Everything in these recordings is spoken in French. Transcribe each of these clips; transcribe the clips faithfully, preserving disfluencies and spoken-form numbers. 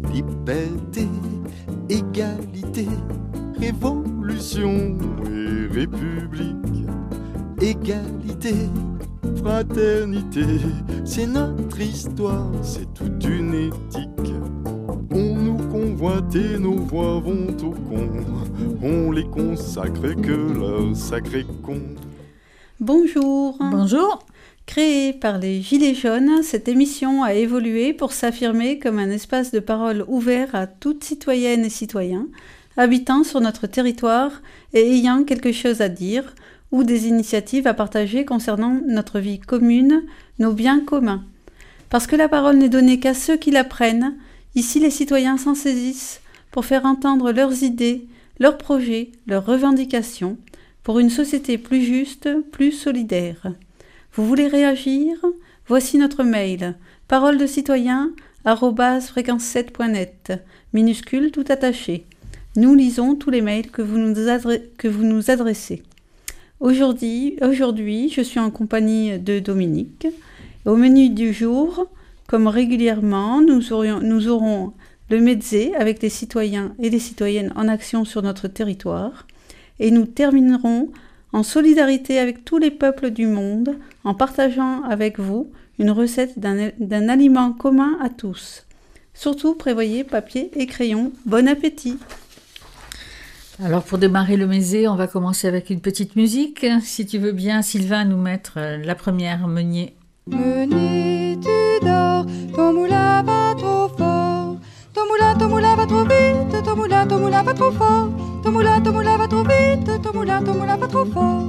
liberté, égalité, révolution et république. Égalité, fraternité, c'est notre histoire, c'est toute une éthique. On nous convoite et nos voix vont au con, on les consacre que leur sacré con. Bonjour. Bonjour. Créée par les Gilets jaunes, cette émission a évolué pour s'affirmer comme un espace de parole ouvert à toutes citoyennes et citoyens, habitant sur notre territoire et ayant quelque chose à dire, ou des initiatives à partager concernant notre vie commune, nos biens communs. Parce que la parole n'est donnée qu'à ceux qui la prennent, ici les citoyens s'en saisissent pour faire entendre leurs idées, leurs projets, leurs revendications, pour une société plus juste, plus solidaire. Vous voulez réagir ? Voici notre mail, parole de citoyen arobase fréquence sept point net, minuscule tout attaché. Nous lisons tous les mails que vous nous, adre- que vous nous adressez. Aujourd'hui, aujourd'hui, je suis en compagnie de Dominique. Au menu du jour, comme régulièrement, nous, aurions, nous aurons le Medzé avec les citoyens et les citoyennes en action sur notre territoire. Et nous terminerons en solidarité avec tous les peuples du monde, en partageant avec vous une recette d'un, d'un aliment commun à tous. Surtout, prévoyez papier et crayon. Bon appétit! Alors pour démarrer le Medzé, on va commencer avec une petite musique. Si tu veux bien, Sylvain, nous mettre la première, Meunier. Meunier, tu dors, ton moulin va trop fort. Ton moulin, ton moulin va trop vite, ton moulin, ton moulin va trop fort. Ton moulin, ton moulin va trop vite, ton moulin, ton moulin va trop fort.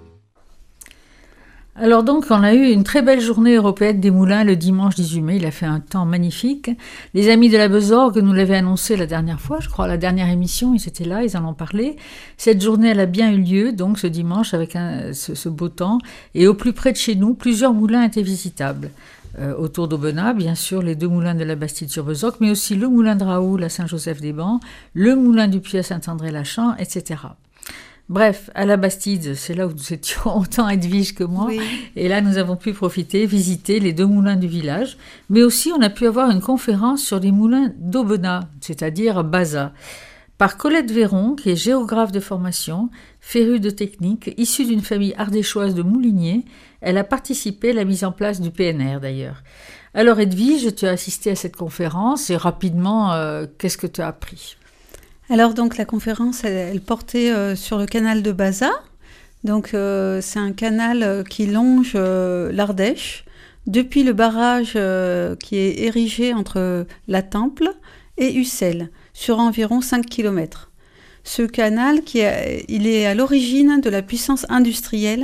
Alors donc, on a eu une très belle journée européenne des moulins le dimanche dix-huit mai. Il a fait un temps magnifique. Les amis de la Besorgue nous l'avaient annoncé la dernière fois, je crois, à la dernière émission, ils étaient là, ils en ont parlé. Cette journée, elle a bien eu lieu, donc ce dimanche, avec un, ce, ce beau temps. Et au plus près de chez nous, plusieurs moulins étaient visitables. Euh, autour d'Aubenas, bien sûr, les deux moulins de la Bastide-sur-Bezoc, mais aussi le moulin de Raoul à Saint-Joseph-des-Bancs, le moulin du Puy à Saint-André-Lachamp, et cetera. Bref, à la Bastide, c'est là où nous étions autant Edwige que moi. Oui. Et là, nous avons pu profiter, visiter les deux moulins du village. Mais aussi, on a pu avoir une conférence sur les moulins d'Aubenas, c'est-à-dire Baza, par Colette Véron, qui est géographe de formation, férue de technique, issue d'une famille ardéchoise de mouliniers. Elle a participé à la mise en place du P N R, d'ailleurs. Alors, Edwige, tu as assisté à cette conférence et rapidement, euh, qu'est-ce que tu as appris ? Alors donc la conférence, elle, elle portait euh, sur le canal de Baza. Donc euh, c'est un canal euh, qui longe euh, l'Ardèche depuis le barrage euh, qui est érigé entre La Temple et Ussel sur environ cinq kilomètres. Ce canal, qui est, il est à l'origine de la puissance industrielle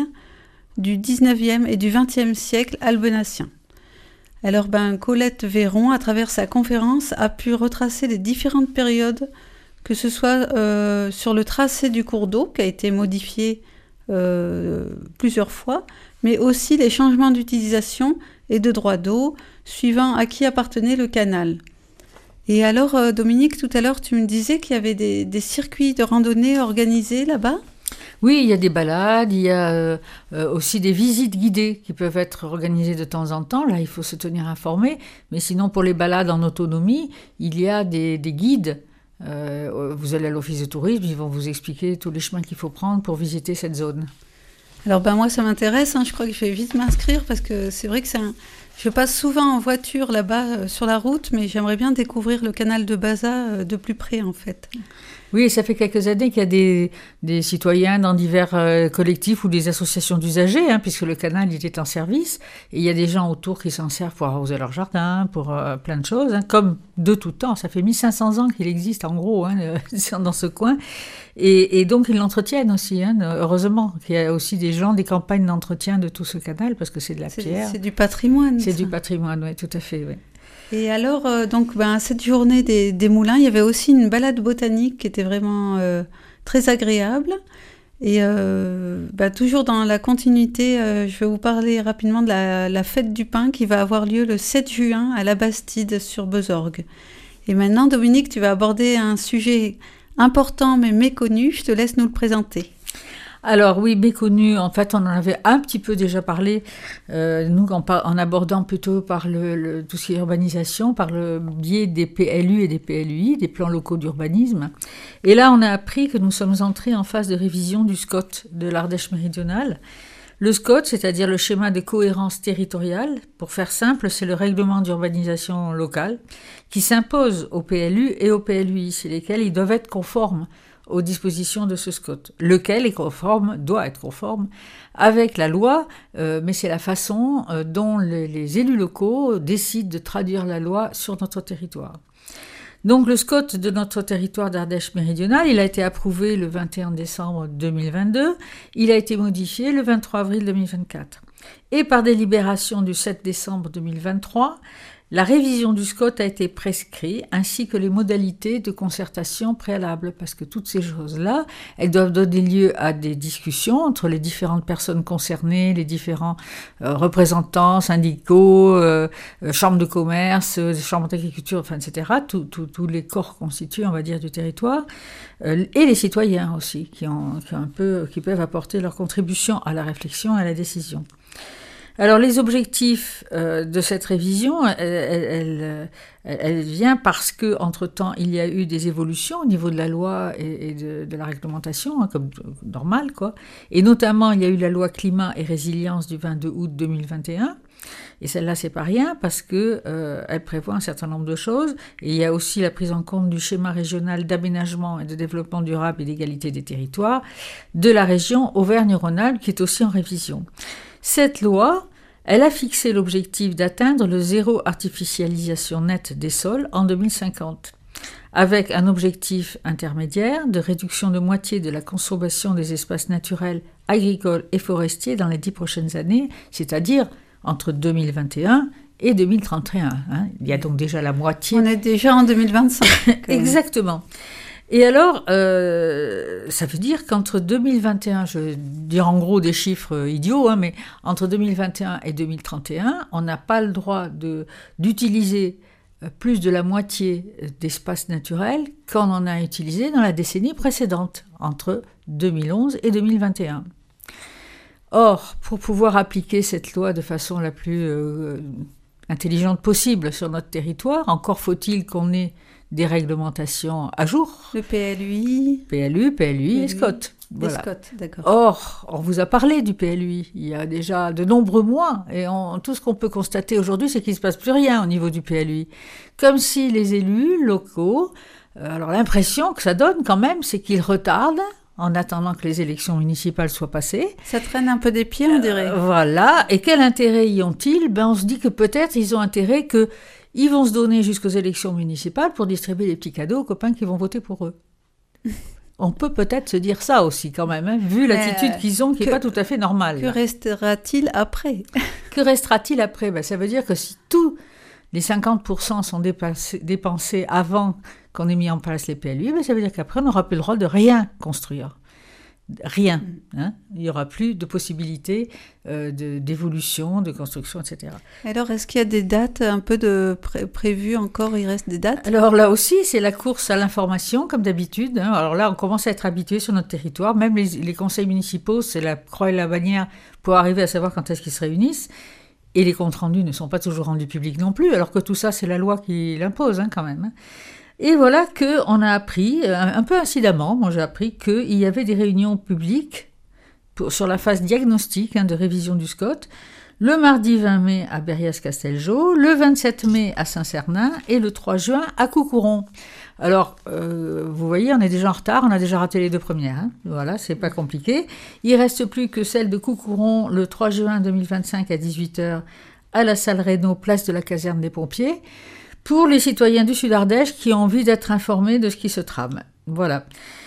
du dix-neuvième et du vingtième siècle albenassien. Alors ben, Colette Véron, à travers sa conférence, a pu retracer les différentes périodes, que ce soit euh, sur le tracé du cours d'eau qui a été modifié euh, plusieurs fois, mais aussi les changements d'utilisation et de droit d'eau suivant à qui appartenait le canal. Et alors, euh, Dominique, tout à l'heure, tu me disais qu'il y avait des, des circuits de randonnée organisés là-bas ? Oui, il y a des balades, il y a euh, aussi des visites guidées qui peuvent être organisées de temps en temps. Là, il faut se tenir informé. Mais sinon, pour les balades en autonomie, il y a des, des guides. Euh, vous allez à l'office de tourisme, ils vont vous expliquer tous les chemins qu'il faut prendre pour visiter cette zone. Alors ben moi ça m'intéresse, hein, je crois que je vais vite m'inscrire parce que c'est vrai que c'est un... je passe souvent en voiture là-bas euh, sur la route, mais j'aimerais bien découvrir le canal de Baza euh, de plus près en fait. Oui, ça fait quelques années qu'il y a des, des citoyens dans divers euh, collectifs ou des associations d'usagers, hein, puisque le canal il est en service, et il y a des gens autour qui s'en servent pour arroser leur jardin, pour euh, plein de choses, hein, comme de tout temps. Ça fait mille cinq cents ans qu'il existe en gros hein, dans ce coin, et, et donc ils l'entretiennent aussi, hein, heureusement qu'il y a aussi des gens, des campagnes d'entretien de tout ce canal, parce que c'est de la c'est, pierre. C'est du patrimoine. C'est ça. du patrimoine, oui, tout à fait, oui. Et alors, euh, donc, ben, cette journée des, des moulins, il y avait aussi une balade botanique qui était vraiment euh, très agréable. Et euh, ben, toujours dans la continuité, euh, je vais vous parler rapidement de la, la fête du pain qui va avoir lieu le sept juin à la Bastide sur Besorgue. Et maintenant, Dominique, tu vas aborder un sujet important mais méconnu. Je te laisse nous le présenter. Alors oui, méconnu, en fait on en avait un petit peu déjà parlé, euh, nous en, par, en abordant plutôt par le, le, tout ce qui est urbanisation, par le biais des P L U et des P L U I, des plans locaux d'urbanisme. Et là on a appris que nous sommes entrés en phase de révision du S C O T de l'Ardèche méridionale. Le S C O T, c'est-à-dire le schéma de cohérence territoriale, pour faire simple, c'est le règlement d'urbanisation locale qui s'impose aux P L U et aux P L U I, c'est lesquels ils doivent être conformes aux dispositions de ce S C O T, lequel est conforme, doit être conforme avec la loi, euh, mais c'est la façon euh, dont les, les élus locaux décident de traduire la loi sur notre territoire. Donc le S C O T de notre territoire d'Ardèche méridionale, il a été approuvé le vingt et un décembre deux mille vingt-deux, il a été modifié le vingt-trois avril deux mille vingt-quatre. Et par délibération du sept décembre deux mille vingt-trois, la révision du S C O T a été prescrite, ainsi que les modalités de concertation préalable, parce que toutes ces choses-là, elles doivent donner lieu à des discussions entre les différentes personnes concernées, les différents euh, représentants syndicaux, euh, euh, chambres de commerce, euh, chambres d'agriculture, enfin, et cetera, tous les corps constitués, on va dire, du territoire, euh, et les citoyens aussi, qui, ont, qui, ont un peu, qui peuvent apporter leur contribution à la réflexion et à la décision. Alors les objectifs euh, de cette révision, elle, elle, elle, elle vient parce que entre-temps il y a eu des évolutions au niveau de la loi et, et de, de la réglementation, hein, comme normal quoi. Et notamment il y a eu la loi climat et résilience du vingt-deux août deux mille vingt et un. Et celle-là c'est pas rien parce que euh, elle prévoit un certain nombre de choses. Et il y a aussi la prise en compte du schéma régional d'aménagement et de développement durable et d'égalité des territoires de la région Auvergne-Rhône-Alpes qui est aussi en révision. Cette loi, elle a fixé l'objectif d'atteindre le zéro artificialisation nette des sols en deux mille cinquante, avec un objectif intermédiaire de réduction de moitié de la consommation des espaces naturels, agricoles et forestiers dans les dix prochaines années, c'est-à-dire entre deux mille vingt et un et deux mille trente et un. Hein. Il y a donc déjà la moitié. On est déjà en deux mille vingt-cinq. Exactement. Et alors, euh, ça veut dire qu'entre deux mille vingt et un, je vais dire en gros des chiffres idiots, hein, mais entre deux mille vingt et un et deux mille trente et un, on n'a pas le droit de, d'utiliser plus de la moitié d'espaces naturels qu'on en a utilisé dans la décennie précédente, entre deux mille onze et deux mille vingt et un. Or, pour pouvoir appliquer cette loi de façon la plus euh, intelligente possible sur notre territoire, encore faut-il qu'on ait des réglementations à jour. Le P L U I. P L U, P L U I et S C O T. Voilà. S C O T, d'accord. Or, on vous a parlé du P L U I il y a déjà de nombreux mois, et on, tout ce qu'on peut constater aujourd'hui, c'est qu'il ne se passe plus rien au niveau du P L U I. Comme si les élus locaux, euh, alors l'impression que ça donne quand même, c'est qu'ils retardent, en attendant que les élections municipales soient passées. Ça traîne un peu des pieds, on dirait. Euh, voilà. Et quel intérêt y ont-ils ? Ben, on se dit que peut-être ils ont intérêt que ils vont se donner jusqu'aux élections municipales pour distribuer des petits cadeaux aux copains qui vont voter pour eux. On peut peut-être se dire ça aussi quand même, hein, vu Mais l'attitude qu'ils ont qui n'est pas tout à fait normale. Que restera-t-il après ? Que restera-t-il après ? Ben, ça veut dire que si tous les cinquante pour cent sont dépassés, dépensés avant qu'on ait mis en place les P L U I, ben, ça veut dire qu'après on n'aura plus le droit de rien construire. Rien. Hein. Il n'y aura plus de possibilité euh, de, d'évolution, de construction, et cetera. Alors, est-ce qu'il y a des dates un peu de pré- prévues encore ? Il reste des dates ? Alors là aussi, c'est la course à l'information, comme d'habitude. Hein. Alors là, on commence à être habitué sur notre territoire. Même les, les conseils municipaux, c'est la croix et la bannière pour arriver à savoir quand est-ce qu'ils se réunissent. Et les comptes rendus ne sont pas toujours rendus publics non plus, alors que tout ça, c'est la loi qui l'impose hein, quand même. Hein. Et voilà qu'on a appris, un peu incidemment, moi j'ai appris qu'il y avait des réunions publiques pour, sur la phase diagnostique hein, de révision du S C O T, le mardi vingt mai à Berrias-Castelgeau, le vingt-sept mai à Saint-Cernin et le trois juin à Coucouron. Alors, euh, vous voyez, on est déjà en retard, on a déjà raté les deux premières. Hein. Voilà, c'est pas compliqué. Il reste plus que celle de Coucouron le trois juin deux mille vingt-cinq à dix-huit heures à la salle Reynaud, place de la caserne des pompiers, pour les citoyens du Sud-Ardèche qui ont envie d'être informés de ce qui se trame. Voilà.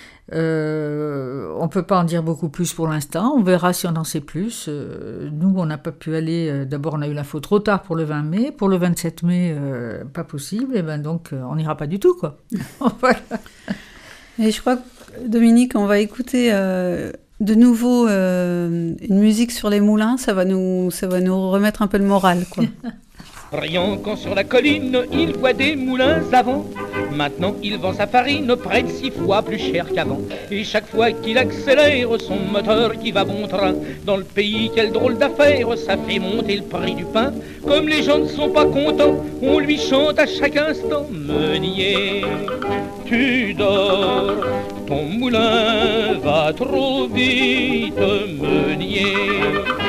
Euh, on ne peut pas en dire beaucoup plus pour l'instant. On verra si on en sait plus. Euh, nous, on n'a pas pu aller... Euh, d'abord, on a eu l'info trop tard pour le vingt mai. Pour le vingt-sept mai, euh, pas possible. Et ben donc, euh, on n'ira pas du tout, quoi. Voilà. Et je crois, Dominique, on va écouter euh, de nouveau euh, une musique sur les moulins. Ça va nous, ça va nous remettre un peu le moral, quoi. Riant quand sur la colline, il voit des moulins à vent. Maintenant il vend sa farine près de six fois plus cher qu'avant. Et chaque fois qu'il accélère son moteur qui va bon train, dans le pays quelle drôle d'affaire, ça fait monter le prix du pain. Comme les gens ne sont pas contents, on lui chante à chaque instant: meunier, tu dors, ton moulin va trop vite. Meunier,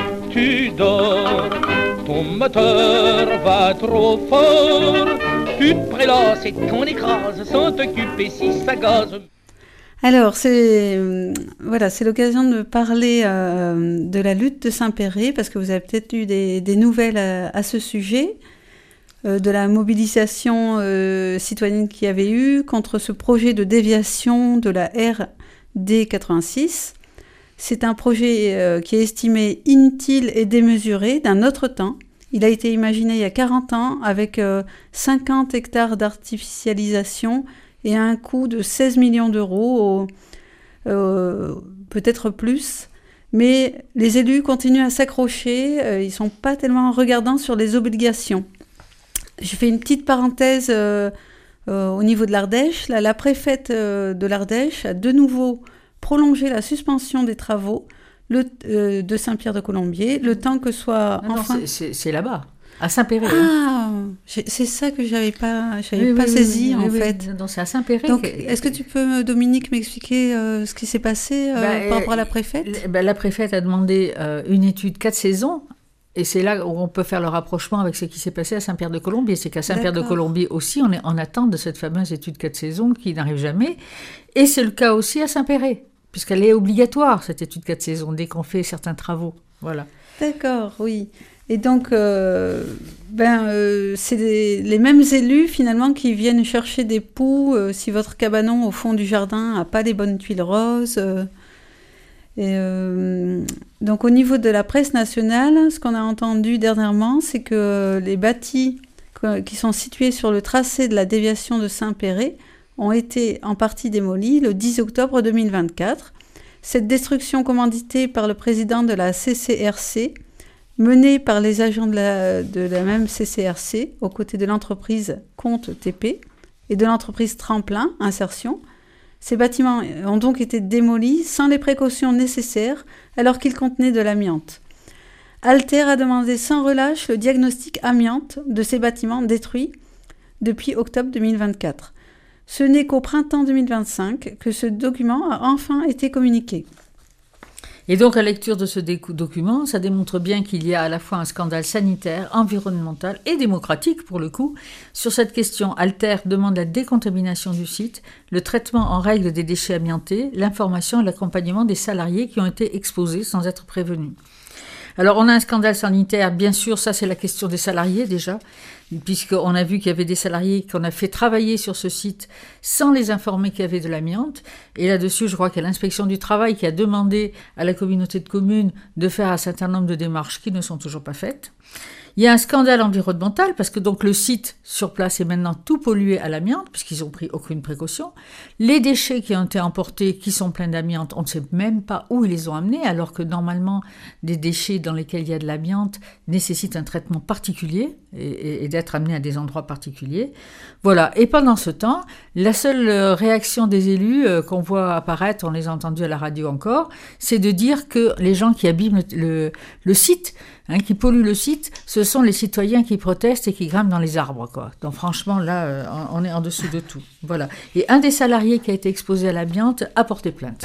tu dors, ton moteur va trop fort. Tu te prélasses et qu'on écrase sans t'occuper si ça gaze. Alors, c'est, voilà, c'est l'occasion de parler euh, de la lutte de Saint-Péray, parce que vous avez peut-être eu des, des nouvelles à, à ce sujet, euh, de la mobilisation euh, citoyenne qu'il y avait eu contre ce projet de déviation de la R D quatre-vingt-six. C'est un projet euh, qui est estimé inutile et démesuré d'un autre temps. Il a été imaginé il y a quarante ans avec euh, cinquante hectares d'artificialisation et un coût de seize millions d'euros, euh, peut-être plus. Mais les élus continuent à s'accrocher, euh, ils ne sont pas tellement regardants sur les obligations. Je fais une petite parenthèse euh, euh, au niveau de l'Ardèche. Là, la préfète euh, de l'Ardèche a de nouveau prolongé la suspension des travaux le, euh, de Saint-Pierre-de-Colombier, le temps que soit non, enfin... Non, c'est, c'est, c'est là-bas. À Saint-Péray. Ah, hein. c'est ça que j'avais pas, j'avais oui, pas oui, saisi oui, en oui, fait. Donc c'est à Saint-Péray. Donc, que... est-ce que tu peux, Dominique, m'expliquer euh, ce qui s'est passé euh, bah, par rapport à la préfète ? bah, La préfète a demandé euh, une étude quatre saisons. Et c'est là où on peut faire le rapprochement avec ce qui s'est passé à Saint-Pierre-de-Colombier. C'est qu'à Saint-Pierre-de-Colombier aussi, on est en attente de cette fameuse étude quatre saisons qui n'arrive jamais. Et c'est le cas aussi à Saint-Péray, puisqu'elle est obligatoire, cette étude quatre saisons, dès qu'on fait certains travaux. Voilà. D'accord, oui. Et donc, euh, ben, euh, c'est des, les mêmes élus, finalement, qui viennent chercher des poux euh, si votre cabanon, au fond du jardin, n'a pas les bonnes tuiles roses. Euh, et, euh, donc, au niveau de la presse nationale, ce qu'on a entendu dernièrement, c'est que les bâtis qui sont situés sur le tracé de la déviation de Saint-Péray ont été en partie démolis le dix octobre deux mille vingt-quatre. Cette destruction commanditée par le président de la C C R C, menée par les agents de la, de la même C C R C, aux côtés de l'entreprise Compte T P et de l'entreprise Tremplin Insertion. Ces bâtiments ont donc été démolis sans les précautions nécessaires alors qu'ils contenaient de l'amiante. Alter a demandé sans relâche le diagnostic amiante de ces bâtiments détruits depuis octobre deux mille vingt-quatre. Ce n'est qu'au printemps deux mille vingt-cinq que ce document a enfin été communiqué. Et donc, à la lecture de ce document, ça démontre bien qu'il y a à la fois un scandale sanitaire, environnemental et démocratique, pour le coup. Sur cette question, Alter demande la décontamination du site, le traitement en règle des déchets amiantés, l'information et l'accompagnement des salariés qui ont été exposés sans être prévenus. Alors, on a un scandale sanitaire, bien sûr, ça c'est la question des salariés déjà, puisqu'on a vu qu'il y avait des salariés qu'on a fait travailler sur ce site sans les informer qu'il y avait de l'amiante. Et là-dessus, je crois qu'il y a l'inspection du travail qui a demandé à la communauté de communes de faire un certain nombre de démarches qui ne sont toujours pas faites. Il y a un scandale environnemental parce que donc le site sur place est maintenant tout pollué à l'amiante puisqu'ils n'ont pris aucune précaution. Les déchets qui ont été emportés, qui sont pleins d'amiante, on ne sait même pas où ils les ont amenés alors que normalement des déchets dans lesquels il y a de l'amiante nécessitent un traitement particulier et, et, et d'être amenés à des endroits particuliers. Voilà. Et pendant ce temps, la seule réaction des élus euh, qu'on voit apparaître, on les a entendus à la radio encore, c'est de dire que les gens qui abîment le, le, le site, hein, qui polluent le site, ce sont les citoyens qui protestent et qui grimpent dans les arbres, quoi. Donc franchement, là, euh, on est en dessous de tout. Voilà. Et un des salariés qui a été exposé à l'amiante a porté plainte.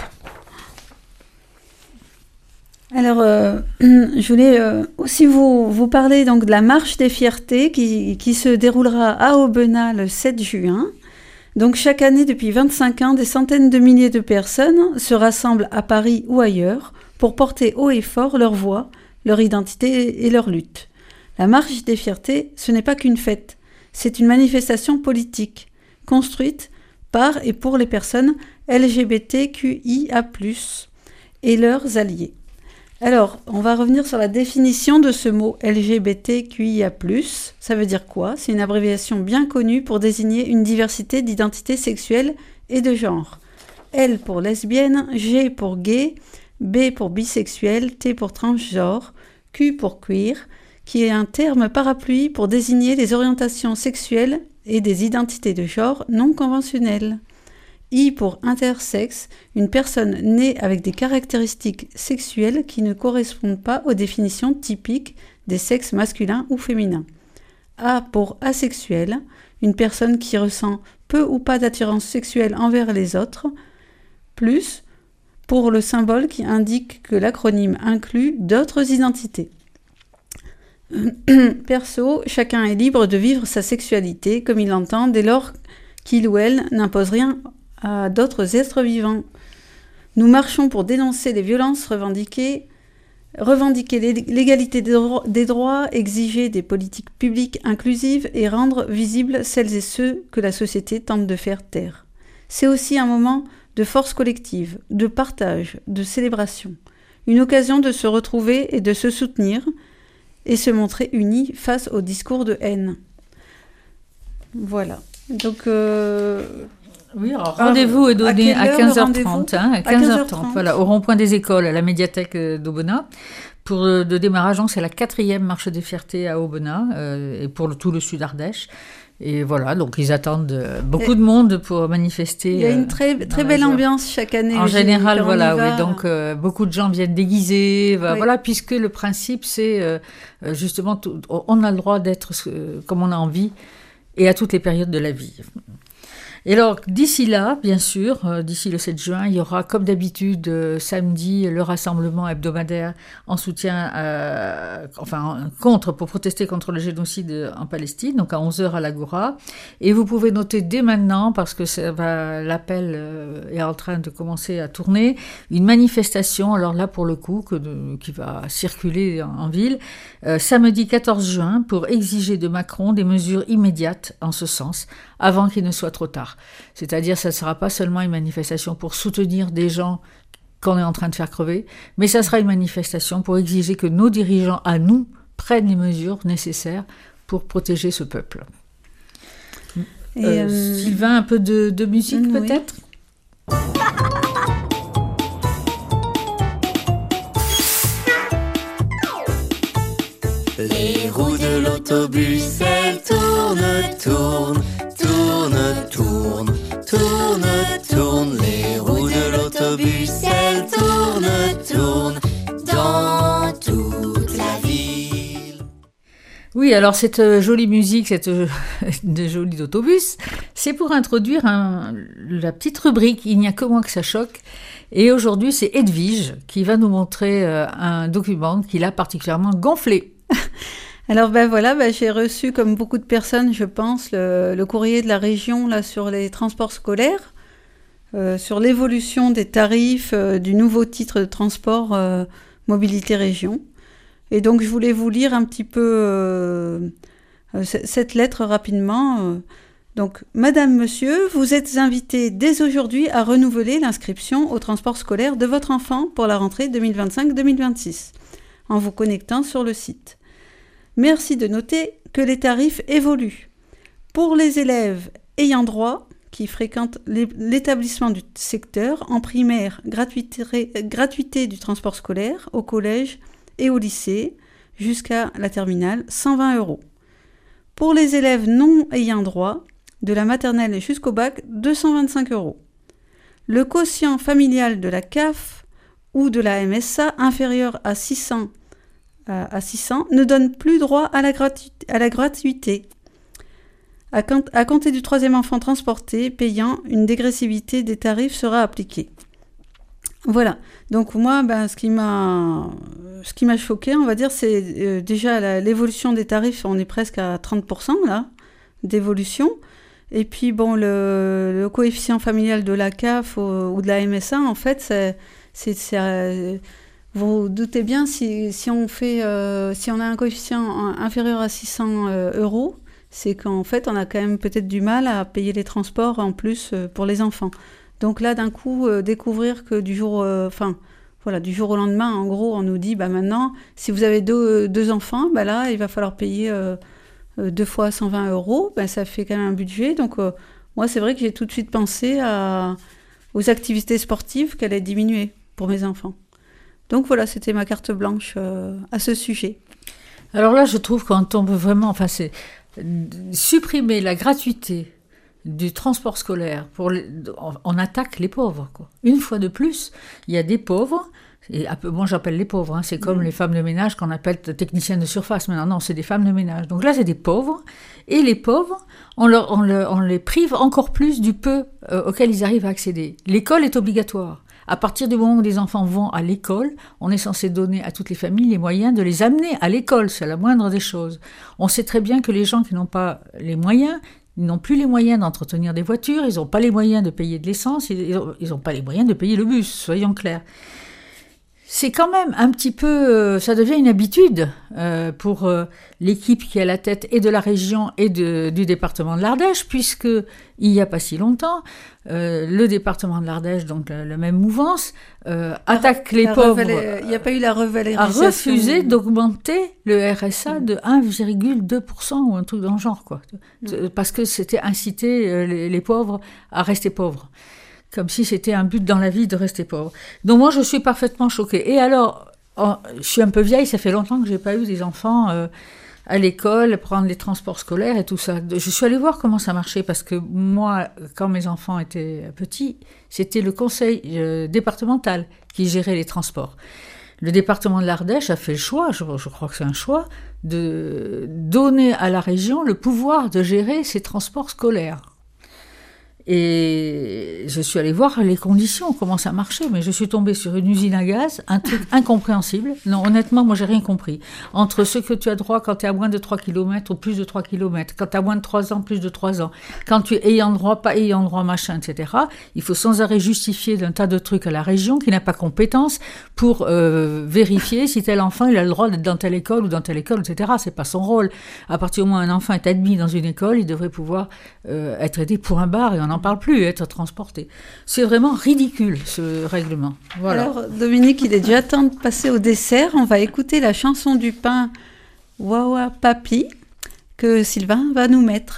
Alors, euh, je voulais euh, aussi vous, vous parler donc de la marche des fiertés qui, qui se déroulera à Aubenas le sept juin. Donc chaque année, depuis vingt-cinq ans, des centaines de milliers de personnes se rassemblent à Paris ou ailleurs pour porter haut et fort leur voix, leur identité et leur lutte. La marche des fiertés, ce n'est pas qu'une fête, c'est une manifestation politique, construite par et pour les personnes L G B T Q I A plus, et leurs alliés. Alors, on va revenir sur la définition de ce mot L G B T Q I A plus. Ça veut dire quoi ? C'est une abréviation bien connue pour désigner une diversité d'identités sexuelles et de genre. L pour lesbienne, G pour gay, B pour bisexuel, T pour transgenre, Q pour queer, qui est un terme parapluie pour désigner les orientations sexuelles et des identités de genre non conventionnelles. I pour intersexe, une personne née avec des caractéristiques sexuelles qui ne correspondent pas aux définitions typiques des sexes masculins ou féminins. A pour asexuel, une personne qui ressent peu ou pas d'attirance sexuelle envers les autres, plus pour le symbole qui indique que l'acronyme inclut d'autres identités. Perso, chacun est libre de vivre sa sexualité comme il l'entend dès lors qu'il ou elle n'impose rien à d'autres êtres vivants. Nous marchons pour dénoncer les violences revendiquées, revendiquer l'égalité des droits, exiger des politiques publiques inclusives et rendre visibles celles et ceux que la société tente de faire taire. C'est aussi un moment de force collective, de partage, de célébration, une occasion de se retrouver et de se soutenir et se montrer unis face au discours de haine. Voilà. Donc... Euh... Oui, alors rendez-vous est donné à, à quinze heures trente, hein, à quinze heures trente, voilà, au rond-point des écoles, à la médiathèque d'Aubenas. Pour le, le démarrage, c'est la quatrième marche des fiertés à Aubenas, euh, et pour le, tout le sud Ardèche. Et voilà, donc ils attendent beaucoup et de monde pour manifester. Il y a une très, très belle ambiance chaque année. En général, voilà, oui, donc euh, beaucoup de gens viennent déguisés, oui. Voilà, puisque le principe, c'est euh, justement, tout, on a le droit d'être euh, comme on a envie, et à toutes les périodes de la vie. Et alors, d'ici là, bien sûr, euh, d'ici le sept juin, il y aura, comme d'habitude, euh, samedi, le rassemblement hebdomadaire en soutien, euh, enfin, contre, pour protester contre le génocide en Palestine, donc à onze heures à l'Agora. Et vous pouvez noter dès maintenant, parce que ça va, l'appel euh, est en train de commencer à tourner, une manifestation, alors là, pour le coup, que de, qui va circuler en, en ville, euh, samedi quatorze juin, pour exiger de Macron des mesures immédiates en ce sens, avant qu'il ne soit trop tard. C'est-à-dire, ça ne sera pas seulement une manifestation pour soutenir des gens qu'on est en train de faire crever, mais ça sera une manifestation pour exiger que nos dirigeants, à nous, prennent les mesures nécessaires pour protéger ce peuple. Et euh, euh... Sylvain, un peu de, de musique mmh, peut-être ? Les roues de l'autobus, elles tournent, tournent, tournent, tournent, tournent, tournent. Les roues de l'autobus, elles tournent, tournent dans toute la ville. Oui, alors cette jolie musique, cette de jolie autobus, c'est pour introduire un, la petite rubrique « Il n'y a que moi que ça choque ». Et aujourd'hui, c'est Edwige qui va nous montrer euh, un document qu'il a particulièrement gonflé. Alors ben voilà, ben j'ai reçu comme beaucoup de personnes, je pense, le, le courrier de la région là sur les transports scolaires, euh, sur l'évolution des tarifs euh, du nouveau titre de transport euh, mobilité région. Et donc je voulais vous lire un petit peu euh, euh, cette lettre rapidement. Euh. Donc, Madame, Monsieur, vous êtes invités dès aujourd'hui à renouveler l'inscription au transport scolaire de votre enfant pour la rentrée deux mille vingt-cinq deux mille vingt-six en vous connectant sur le site. Merci de noter que les tarifs évoluent. Pour les élèves ayant droit, qui fréquentent l'établissement du secteur, en primaire, gratuité, gratuité du transport scolaire, au collège et au lycée, jusqu'à la terminale, cent vingt euros. Pour les élèves non ayant droit, de la maternelle jusqu'au bac, deux cent vingt-cinq euros. Le quotient familial de la C A F ou de la M S A inférieur à six cents à six cents ne donne plus droit à la, gratu- à la gratuité. À, quand- à compter du troisième enfant transporté payant, une dégressivité des tarifs sera appliquée. Voilà. Donc moi, ben, ce qui m'a, ce qui m'a choqué, on va dire, c'est euh, déjà la, l'évolution des tarifs. On est presque à trente pour cent là d'évolution. Et puis bon, le, le coefficient familial de la C A F ou, ou de la M S A, en fait, c'est, c'est, c'est euh, vous doutez bien, si, si, on fait, euh, si on a un coefficient inférieur à six cents euh, euros, c'est qu'en fait, on a quand même peut-être du mal à payer les transports en plus euh, pour les enfants. Donc là, d'un coup, euh, découvrir que du jour, enfin, euh, voilà, du jour au lendemain, en gros, on nous dit, bah maintenant, si vous avez deux, deux enfants, bah là, il va falloir payer euh, euh, deux fois cent vingt euros. Bah, ça fait quand même un budget. Donc euh, moi, c'est vrai que j'ai tout de suite pensé à, aux activités sportives qu'elle ait diminué pour mes enfants. Donc voilà, c'était ma carte blanche euh, à ce sujet. Alors là, je trouve qu'on tombe vraiment... Enfin, c'est... supprimer la gratuité du transport scolaire, pour les, on, on attaque les pauvres, quoi. Une fois de plus, il y a des pauvres, et un peu, moi j'appelle les pauvres, hein, c'est comme mmh. les femmes de ménage qu'on appelle techniciennes de surface, maintenant non, c'est des femmes de ménage. Donc là c'est des pauvres, et les pauvres, on, leur, on, leur, on les prive encore plus du peu euh, auquel ils arrivent à accéder. L'école est obligatoire. À partir du moment où les enfants vont à l'école, on est censé donner à toutes les familles les moyens de les amener à l'école, c'est la moindre des choses. On sait très bien que les gens qui n'ont pas les moyens, ils n'ont plus les moyens d'entretenir des voitures, ils n'ont pas les moyens de payer de l'essence, ils n'ont pas les moyens de payer le bus, soyons clairs. C'est quand même un petit peu, euh, ça devient une habitude euh, pour euh, l'équipe qui est à la tête et de la région et de, du département de l'Ardèche, puisque il n'y a pas si longtemps, euh, le département de l'Ardèche, donc la, la même mouvance, euh, attaque les pauvres. Il n'y a pas eu la revalorisation. A refusé d'augmenter le R S A de un virgule deux pour cent ou un truc dans le genre, quoi, mmh. parce que c'était inciter euh, les, les pauvres à rester pauvres. Comme si c'était un but dans la vie de rester pauvre. Donc moi, je suis parfaitement choquée. Et alors, oh, je suis un peu vieille, ça fait longtemps que j'ai pas eu des enfants euh, à l'école, prendre les transports scolaires et tout ça. Je suis allée voir comment ça marchait, parce que moi, quand mes enfants étaient petits, c'était le conseil euh, départemental qui gérait les transports. Le département de l'Ardèche a fait le choix, je, je crois que c'est un choix, de donner à la région le pouvoir de gérer ses transports scolaires. Et je suis allée voir les conditions, comment ça marchait, mais je suis tombée sur une usine à gaz, un truc incompréhensible. Non, honnêtement, moi, j'ai rien compris. Entre ce que tu as droit quand tu es à moins de trois kilomètres ou plus de trois kilomètres, quand tu as moins de trois ans, plus de trois ans, quand tu es ayant droit, pas ayant droit, machin, et cetera, il faut sans arrêt justifier d'un tas de trucs à la région qui n'a pas compétence pour euh, vérifier si tel enfant, il a le droit d'être dans telle école ou dans telle école, et cetera. C'est pas son rôle. À partir du moment où un enfant est admis dans une école, il devrait pouvoir euh, être aidé pour un bar, et on n'en parle plus, être transporté. C'est vraiment ridicule, ce règlement. Voilà. Alors, Dominique, il est déjà temps de passer au dessert. On va écouter la chanson du pain Wawa Papi que Sylvain va nous mettre.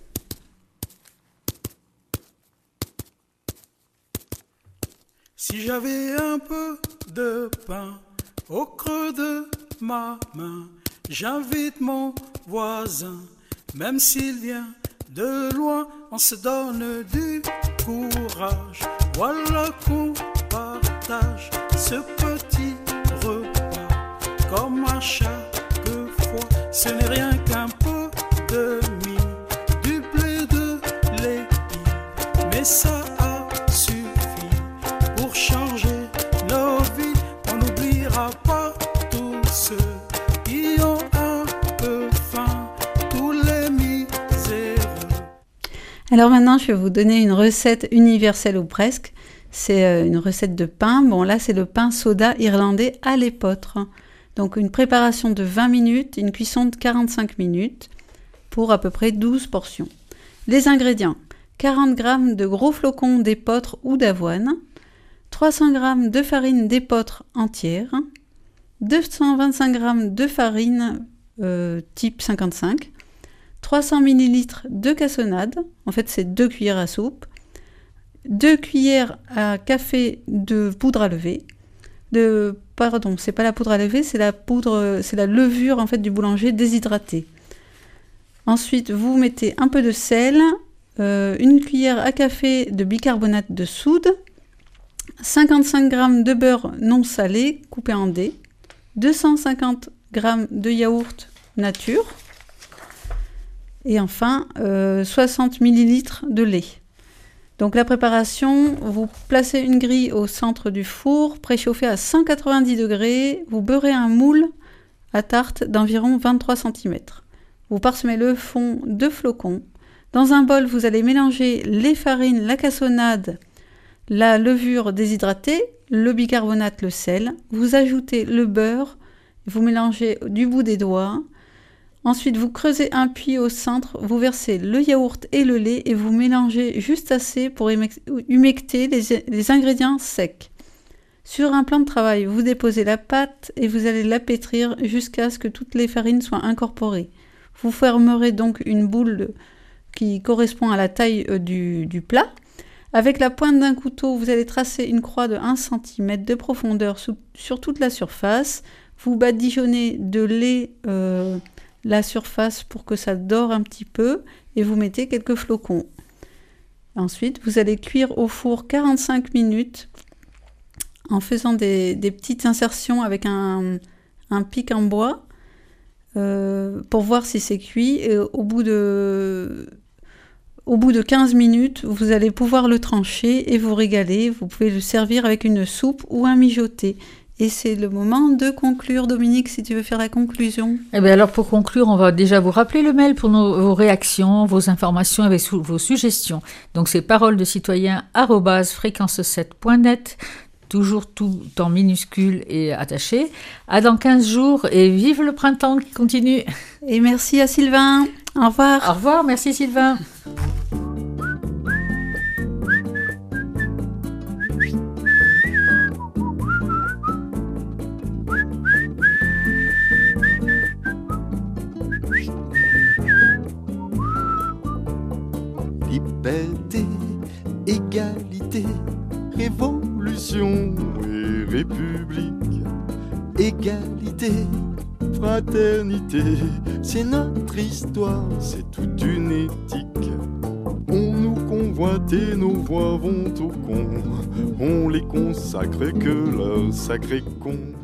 Si j'avais un peu de pain au creux de ma main, j'invite mon voisin, même s'il vient de loin, on se donne du courage. Voilà qu'on partage ce petit repas, comme à chaque fois. Ce n'est rien qu'un peu de mie, du blé, de l'épi, mais ça a suffi pour changer nos vies. On n'oubliera pas tous ceux qui ont un peu faim, tous les miséreux. Alors maintenant, je vais vous donner une recette universelle ou presque. C'est une recette de pain. Bon, là, c'est le pain soda irlandais à l'épeautre. Donc, une préparation de vingt minutes, une cuisson de quarante-cinq minutes pour à peu près douze portions. Les ingrédients: quarante grammes de gros flocons d'épeautre ou d'avoine, trois cents grammes de farine d'épeautre entière, deux cent vingt-cinq grammes de farine euh, type cinquante-cinq, trois cents millilitres de cassonade, en fait c'est deux cuillères à soupe, deux cuillères à café de poudre à lever, de pardon, c'est pas la poudre à lever, c'est la poudre, c'est la levure en fait du boulanger déshydratée. Ensuite, vous mettez un peu de sel, euh, une cuillère à café de bicarbonate de soude, cinquante-cinq grammes de beurre non salé coupé en dés, deux cent cinquante grammes de yaourt nature, et enfin euh, soixante millilitres de lait. Donc la préparation, vous placez une grille au centre du four, préchauffé à cent quatre-vingt-dix degrés, vous beurrez un moule à tarte d'environ vingt-trois centimètres. Vous parsemez le fond de flocons. Dans un bol, vous allez mélanger les farines, la cassonade, la levure déshydratée, le bicarbonate, le sel. Vous ajoutez le beurre, vous mélangez du bout des doigts. Ensuite, vous creusez un puits au centre, vous versez le yaourt et le lait et vous mélangez juste assez pour humecter les, les ingrédients secs. Sur un plan de travail, vous déposez la pâte et vous allez la pétrir jusqu'à ce que toutes les farines soient incorporées. Vous fermerez donc une boule qui correspond à la taille du, du plat. Avec la pointe d'un couteau, vous allez tracer une croix de un centimètre de profondeur sous, sur toute la surface. Vous badigeonnez de lait euh, la surface pour que ça dore un petit peu et vous mettez quelques flocons. Ensuite, vous allez cuire au four quarante-cinq minutes en faisant des, des petites insertions avec un, un pic en bois euh, pour voir si c'est cuit. Et au bout de, au bout de quinze minutes, vous allez pouvoir le trancher et vous régaler. Vous pouvez le servir avec une soupe ou un mijoté. Et c'est le moment de conclure. Dominique, si tu veux faire la conclusion. Eh bien alors pour conclure, on va déjà vous rappeler le mail pour nos, vos réactions, vos informations et vos, vos suggestions. Donc c'est paroles de citoyens arobase fréquence sept point net, toujours tout en minuscules et attaché. À dans quinze jours et vive le printemps qui continue. Et merci à Sylvain. Au revoir. Au revoir, merci Sylvain. Liberté, égalité, révolution et république. Égalité, fraternité, c'est notre histoire, c'est toute une éthique. On nous convoite et nos voix vont au comble, on les consacre que leur sacré con.